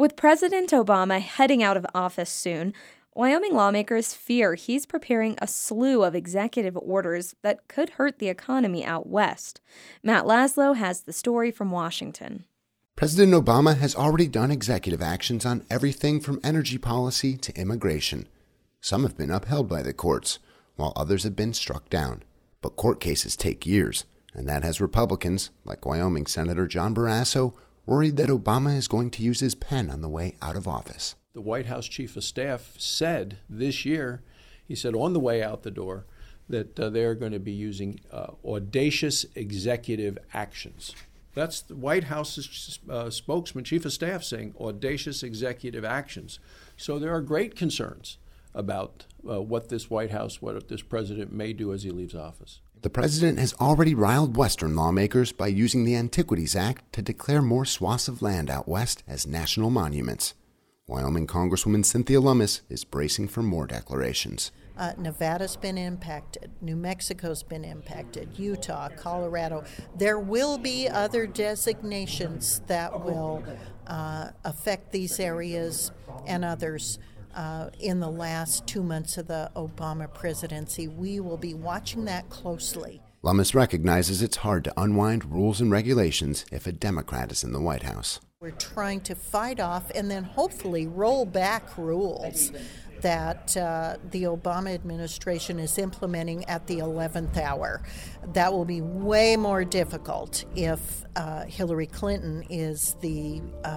With President Obama heading out of office soon, Wyoming lawmakers fear he's preparing a slew of executive orders that could hurt the economy out west. Matt Laszlo has the story from Washington. President Obama has already done executive actions on everything from energy policy to immigration. Some have been upheld by the courts, while others have been struck down. But court cases take years, and that has Republicans, like Wyoming Senator John Barrasso, worried that Obama is going to use his pen on the way out of office. The White House Chief of Staff said this year, he said on the way out the door, that they're going to be using audacious executive actions. That's the White House's spokesman, Chief of Staff, saying audacious executive actions. So there are great concerns about what this president may do as he leaves office. The president has already riled Western lawmakers by using the Antiquities Act to declare more swaths of land out west as national monuments. Wyoming Congresswoman Cynthia Lummis is bracing for more declarations. Nevada's been impacted. New Mexico's been impacted. Utah, Colorado. There will be other designations that will affect these areas and others. In the last 2 months of the Obama presidency. We will be watching that closely. Lummis recognizes it's hard to unwind rules and regulations if a Democrat is in the White House. We're trying to fight off and then hopefully roll back rules that the Obama administration is implementing at the 11th hour. That will be way more difficult if Hillary Clinton is the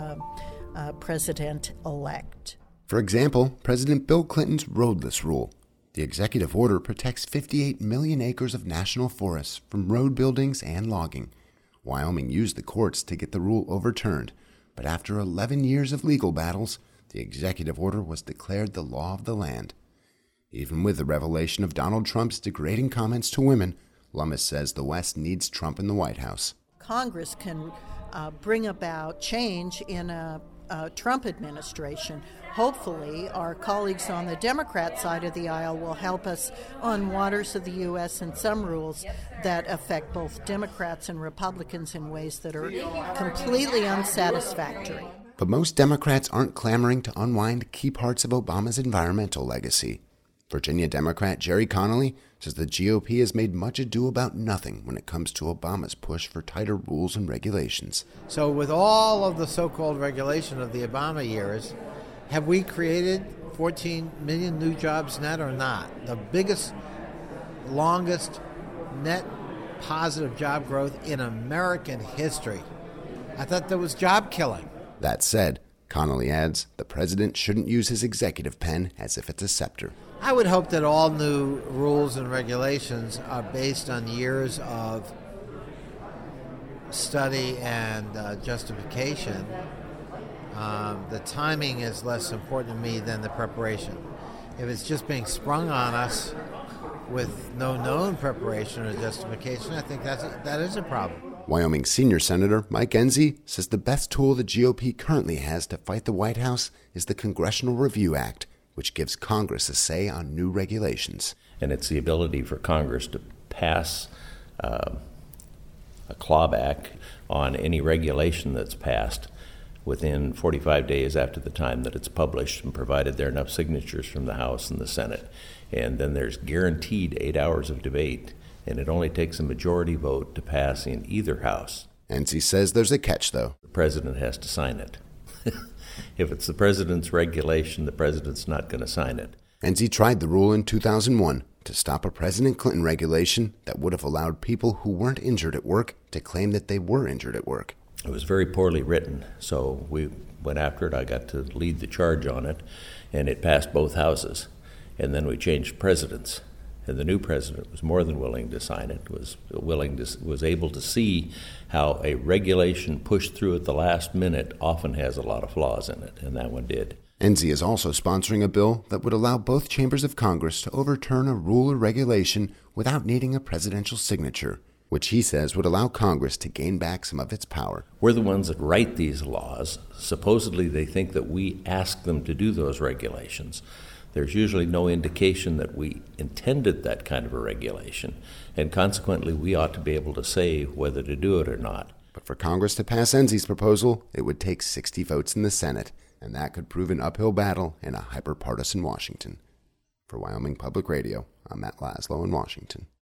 president-elect. For example, President Bill Clinton's roadless rule. The executive order protects 58 million acres of national forests from road buildings and logging. Wyoming used the courts to get the rule overturned, but after 11 years of legal battles, the executive order was declared the law of the land. Even with the revelation of Donald Trump's degrading comments to women, Lummis says the West needs Trump in the White House. Congress can bring about change in a Trump administration. Hopefully, our colleagues on the Democrat side of the aisle will help us on waters of the U.S. and some rules that affect both Democrats and Republicans in ways that are completely unsatisfactory. But most Democrats aren't clamoring to unwind key parts of Obama's environmental legacy. Virginia Democrat Jerry Connolly says the GOP has made much ado about nothing when it comes to Obama's push for tighter rules and regulations. So with all of the so-called regulation of the Obama years, have we created 14 million new jobs net or not? The biggest, longest net positive job growth in American history. I thought there was job killing. That said, Connolly adds, the president shouldn't use his executive pen as if it's a scepter. I would hope that all new rules and regulations are based on years of study and justification. The timing is less important to me than the preparation. If it's just being sprung on us with no known preparation or justification, I think that is a problem. Wyoming Senior Senator Mike Enzi says the best tool the GOP currently has to fight the White House is the Congressional Review Act, which gives Congress a say on new regulations. And it's the ability for Congress to pass a clawback on any regulation that's passed within 45 days after the time that it's published, and provided there are enough signatures from the House and the Senate. And then there's guaranteed 8 hours of debate, and it only takes a majority vote to pass in either house. Enzi says there's a catch, though. The president has to sign it. If it's the president's regulation, the president's not going to sign it. Enzi tried the rule in 2001 to stop a President Clinton regulation that would have allowed people who weren't injured at work to claim that they were injured at work. It was very poorly written, so we went after it. I got to lead the charge on it, and it passed both houses. And then we changed presidents, and the new president was more than willing to sign it, was able to see how a regulation pushed through at the last minute often has a lot of flaws in it, and that one did. Enzi is also sponsoring a bill that would allow both chambers of Congress to overturn a rule or regulation without needing a presidential signature, which he says would allow Congress to gain back some of its power. We're the ones that write these laws. Supposedly they think that we ask them to do those regulations. There's usually no indication that we intended that kind of a regulation, and consequently we ought to be able to say whether to do it or not. But for Congress to pass Enzi's proposal, it would take 60 votes in the Senate, and that could prove an uphill battle in a hyper-partisan Washington. For Wyoming Public Radio, I'm Matt Laszlo in Washington.